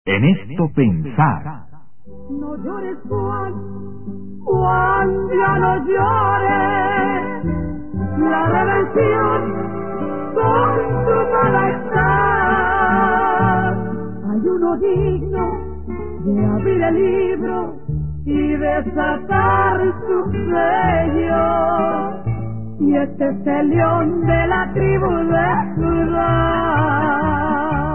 En esto pensar. No llores, Juan, Juan, ya no llores, la redención consumada está. Hay uno digno de abrir el libro y desatar su sello, y este es el león de la tribu de Judá.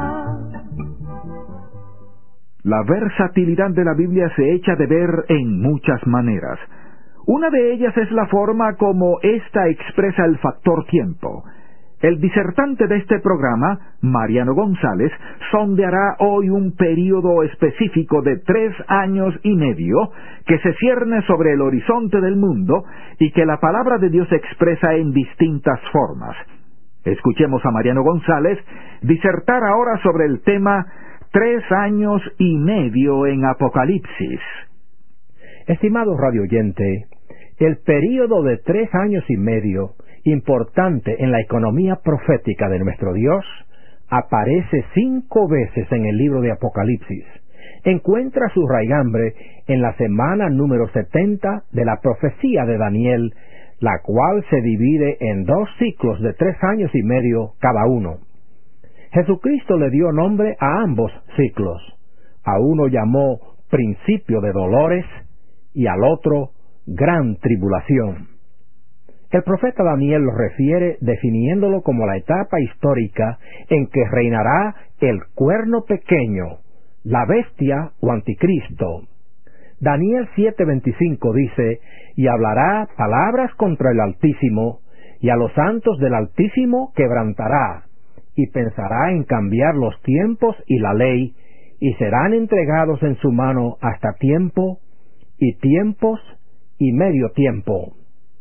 La versatilidad de la Biblia se echa de ver en muchas maneras. Una de ellas es la forma como ésta expresa el factor tiempo. El disertante de este programa, Mariano González, sondeará hoy un período específico de 3 años y medio que se cierne sobre el horizonte del mundo y que la palabra de Dios expresa en distintas formas. Escuchemos a Mariano González disertar ahora sobre el tema 3 años y medio en Apocalipsis. Estimado radioyente, el período de 3 años y medio, importante en la economía profética de nuestro Dios, aparece 5 veces en el libro de Apocalipsis. Encuentra su raigambre en la semana número 70 de la profecía de Daniel, la cual se divide en 2 ciclos de 3 años y medio cada uno. Jesucristo le dio nombre a ambos ciclos. A uno llamó principio de dolores y al otro gran tribulación. El profeta Daniel lo refiere definiéndolo como la etapa histórica en que reinará el cuerno pequeño, la bestia o anticristo. Daniel 7:25 dice: y hablará palabras contra el Altísimo, y a los santos del Altísimo quebrantará, y pensará en cambiar los tiempos y la ley, y serán entregados en su mano hasta tiempo, y tiempos, y medio tiempo.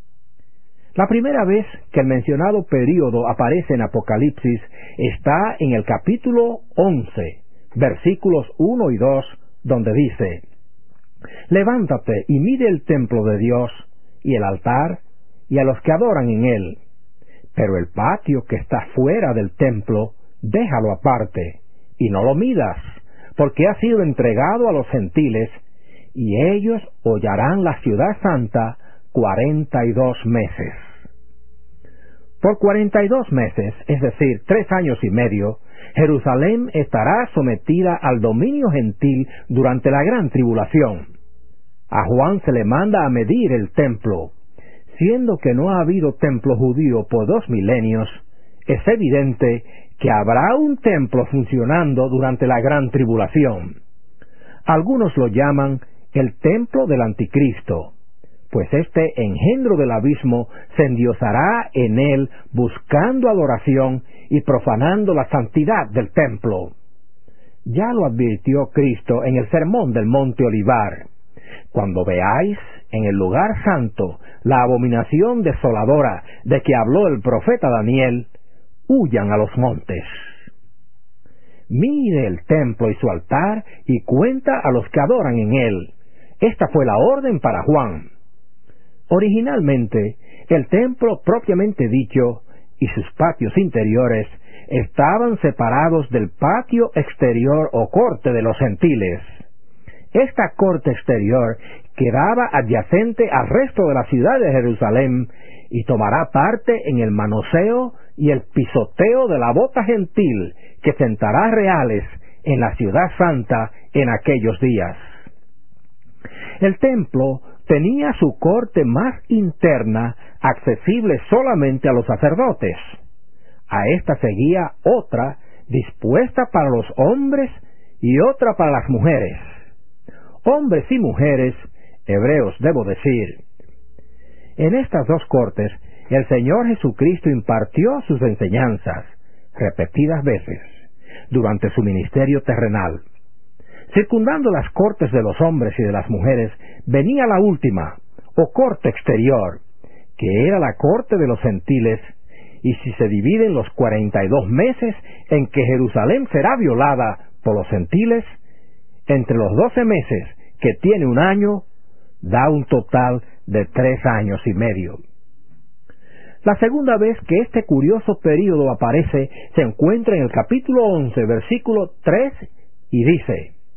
La primera vez que el mencionado período aparece en Apocalipsis está en el capítulo 11, versículos 1 y 2, donde dice: levántate y mide el templo de Dios, y el altar, y a los que adoran en él. Pero el patio que está fuera del templo, déjalo aparte, y no lo midas, porque ha sido entregado a los gentiles, y ellos hollarán la ciudad santa 42 meses. Por 42 meses, es decir, 3 años y medio, Jerusalén estará sometida al dominio gentil durante la gran tribulación. A Juan se le manda a medir el templo. Siendo que no ha habido templo judío por 2 milenios, es evidente que habrá un templo funcionando durante la gran tribulación. Algunos lo llaman el templo del anticristo, pues este engendro del abismo se endiosará en él buscando adoración y profanando la santidad del templo. Ya lo advirtió Cristo en el sermón del Monte Olivar: cuando veáis en el lugar santo la abominación desoladora de que habló el profeta Daniel, huyan a los montes. Mide el templo y su altar y cuenta a los que adoran en él. Esta fue la orden para Juan. Originalmente, el templo propiamente dicho y sus patios interiores estaban separados del patio exterior o corte de los gentiles. Esta corte exterior quedaba adyacente al resto de la ciudad de Jerusalén y tomará parte en el manoseo y el pisoteo de la bota gentil que sentará reales en la ciudad santa en aquellos días. El templo tenía su corte más interna accesible solamente a los sacerdotes. A esta seguía otra dispuesta para los hombres y otra para las mujeres. Hombres y mujeres, hebreos debo decir. En estas 2 cortes, el Señor Jesucristo impartió sus enseñanzas, repetidas veces, durante su ministerio terrenal. Circundando las cortes de los hombres y de las mujeres, venía la última, o corte exterior, que era la corte de los gentiles, y si se dividen los 42 meses en que Jerusalén será violada por los gentiles, entre los 12 meses, que tiene un año, da un total de 3 años y medio. La segunda vez que este curioso período aparece se encuentra en el capítulo 11, versículo 3, y dice: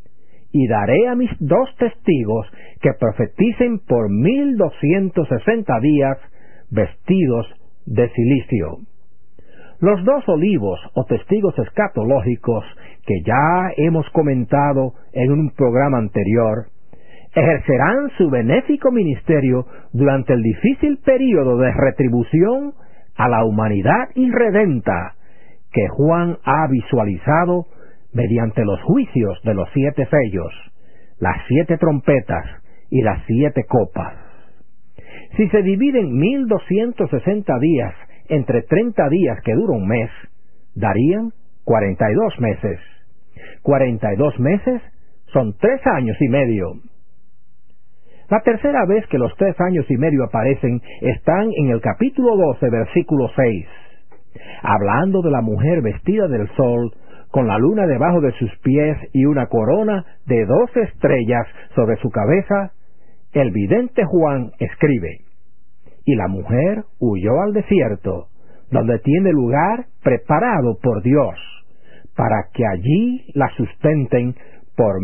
y daré a mis 2 testigos que profeticen por 1260 días vestidos de cilicio. Los 2 olivos o testigos escatológicos que ya hemos comentado en un programa anterior ejercerán su benéfico ministerio durante el difícil período de retribución a la humanidad irredenta que Juan ha visualizado mediante los juicios de los 7 sellos, las 7 trompetas y las 7 copas. Si se dividen 1260 días entre 30 días que dura un mes, darían 42 meses. 42 meses son 3 años y medio. La tercera vez que los 3 años y medio aparecen están en el capítulo 12, versículo 6. Hablando de la mujer vestida del sol, con la luna debajo de sus pies y una corona de 12 estrellas sobre su cabeza, el vidente Juan escribe: y la mujer huyó al desierto, donde tiene lugar preparado por Dios, para que allí la sustenten por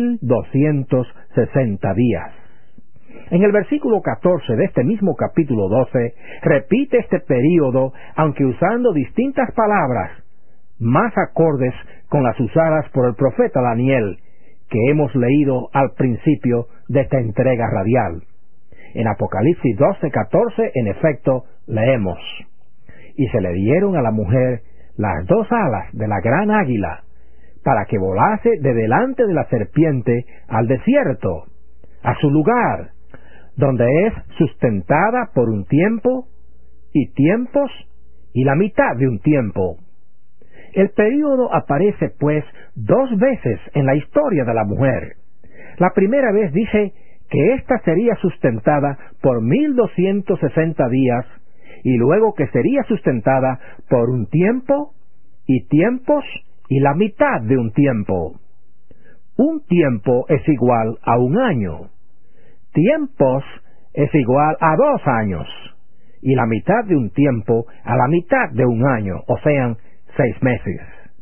1260 días. En el versículo 14 de este mismo capítulo 12, repite este período, aunque usando distintas palabras, más acordes con las usadas por el profeta Daniel, que hemos leído al principio de esta entrega radial. En Apocalipsis 12:14, en efecto, leemos: y se le dieron a la mujer las 2 alas de la gran águila, para que volase de delante de la serpiente al desierto, a su lugar, donde es sustentada por un tiempo, y tiempos, y la mitad de un tiempo. El período aparece, pues, 2 veces en la historia de la mujer. La primera vez dice que ésta sería sustentada por 1260 días, y luego que sería sustentada por un tiempo, y tiempos, y la mitad de un tiempo. Un tiempo es igual a un año. Tiempos es igual a 2 años, y la mitad de un tiempo a la mitad de un año, o sean 6 meses.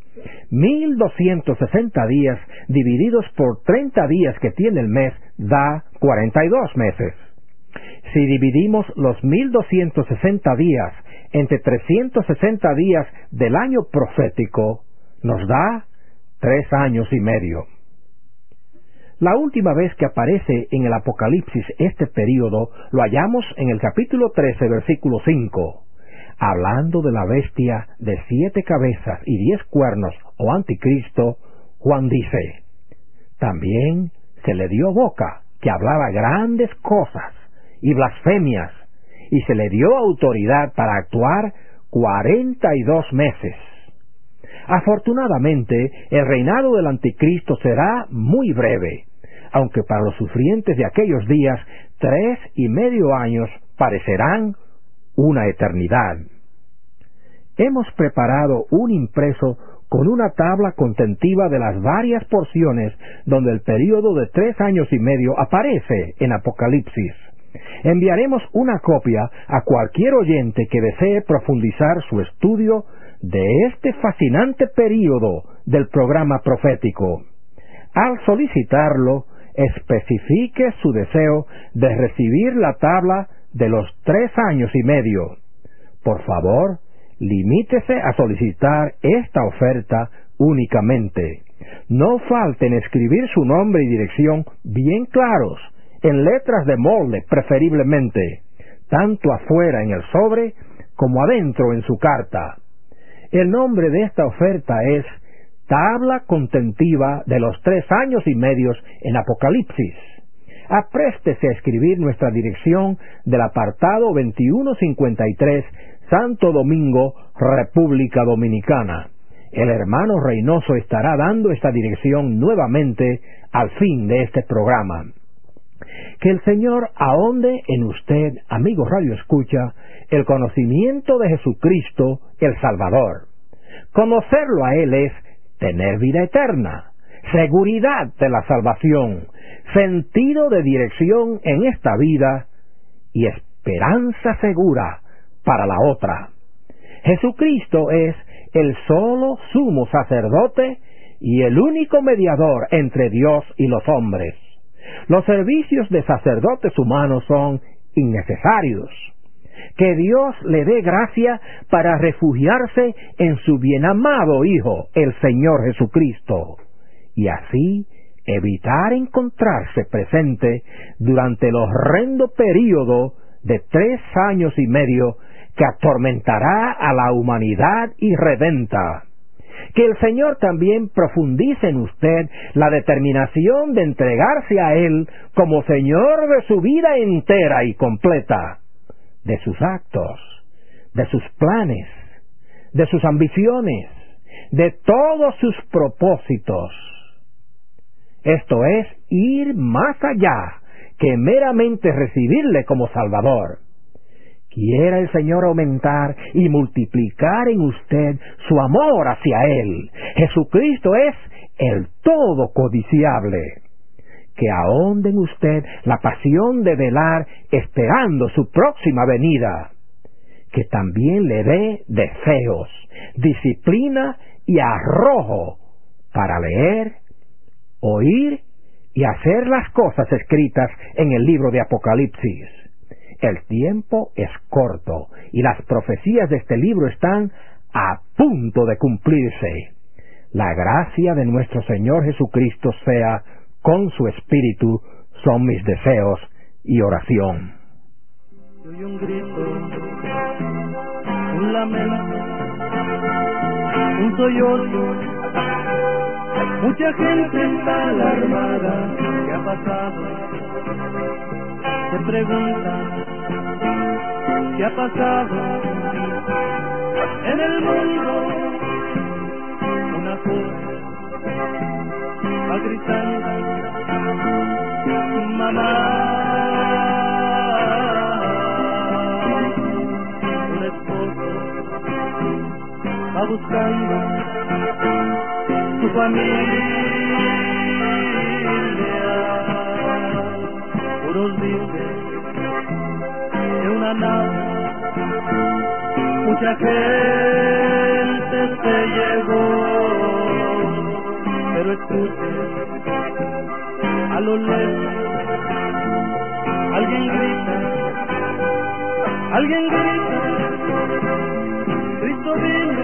1260 días divididos por 30 días que tiene el mes da 42 meses. Si dividimos los 1260 días entre 360 días del año profético, nos da 3 años y medio. La última vez que aparece en el Apocalipsis este período lo hallamos en el capítulo 13, versículo 5. Hablando de la bestia de 7 cabezas y 10 cuernos, o anticristo, Juan dice: también se le dio boca, que hablaba grandes cosas y blasfemias, y se le dio autoridad para actuar 42 meses. Afortunadamente, el reinado del anticristo será muy breve, aunque para los sufrientes de aquellos días 3,5 años parecerán una eternidad. Hemos preparado un impreso con una tabla contentiva de las varias porciones donde el período de 3 años y medio aparece en Apocalipsis. Enviaremos una copia a cualquier oyente que desee profundizar su estudio de este fascinante período del programa profético. Al solicitarlo, especifique su deseo de recibir la tabla de los 3 años y medio. Por favor, limítese a solicitar esta oferta únicamente. No falte en escribir su nombre y dirección bien claros, en letras de molde preferiblemente, tanto afuera en el sobre como adentro en su carta. El nombre de esta oferta es Tabla Contentiva de los 3 años y medio en Apocalipsis. Apréstese a escribir nuestra dirección del apartado 2153, Santo Domingo, República Dominicana. El hermano Reynoso estará dando esta dirección nuevamente al fin de este programa. Que el Señor ahonde en usted, amigo Radio Escucha, el conocimiento de Jesucristo, el Salvador. Conocerlo a Él es tener vida eterna, seguridad de la salvación, sentido de dirección en esta vida y esperanza segura para la otra. Jesucristo es el solo sumo sacerdote y el único mediador entre Dios y los hombres. Los servicios de sacerdotes humanos son innecesarios. Que Dios le dé gracia para refugiarse en su bienamado Hijo, el Señor Jesucristo, y así evitar encontrarse presente durante el horrendo período de 3 años y medio que atormentará a la humanidad irredenta. Que el Señor también profundice en usted la determinación de entregarse a Él como Señor de su vida entera y completa, de sus actos, de sus planes, de sus ambiciones, de todos sus propósitos. Esto es ir más allá que meramente recibirle como Salvador. Quiera el Señor aumentar y multiplicar en usted su amor hacia Él. Jesucristo es el todo codiciable. Que ahonde en usted la pasión de velar esperando su próxima venida. Que también le dé deseos, disciplina y arrojo para leer, oír y hacer las cosas escritas en el libro de Apocalipsis. El tiempo es corto y las profecías de este libro están a punto de cumplirse. La gracia de nuestro Señor Jesucristo sea con su Espíritu, son mis deseos y oración. Oye un grito, un lamento, un sollozo, mucha gente está alarmada. ¿Qué ha pasado? Se pregunta, ¿qué ha pasado? En el mundo una cosa va gritando, mamá. Un esposo va buscando su familia. Puros dicen de una nave, mucha gente se llevó, pero escuche, a lo lejos alguien grita, Cristo vino,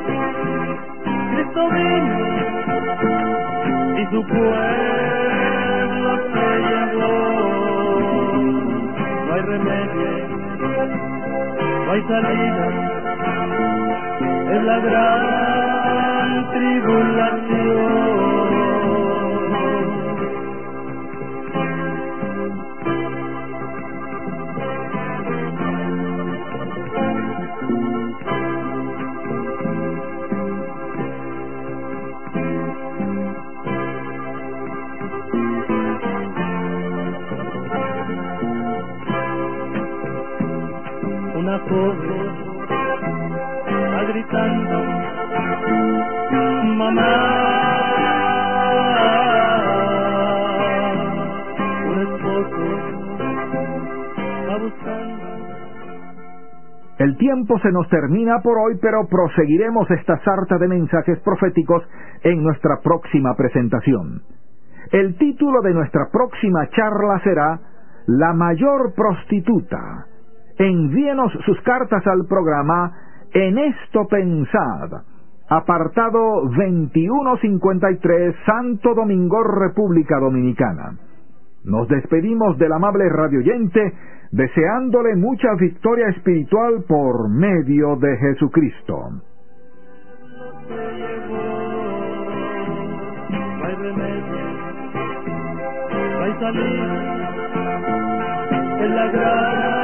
y su pueblo se llevó. No hay remedio, no hay salida, es la gran tribulación. Una joven va gritando, mamá. Un esposo va buscando. El tiempo se nos termina por hoy, pero proseguiremos esta sarta de mensajes proféticos en nuestra próxima presentación. El título de nuestra próxima charla será La mayor prostituta. Envíenos sus cartas al programa En esto pensad, apartado 2153, Santo Domingo, República Dominicana. Nos despedimos del amable radioyente, deseándole mucha victoria espiritual por medio de Jesucristo. No hay remedio, no hay salida, es la gran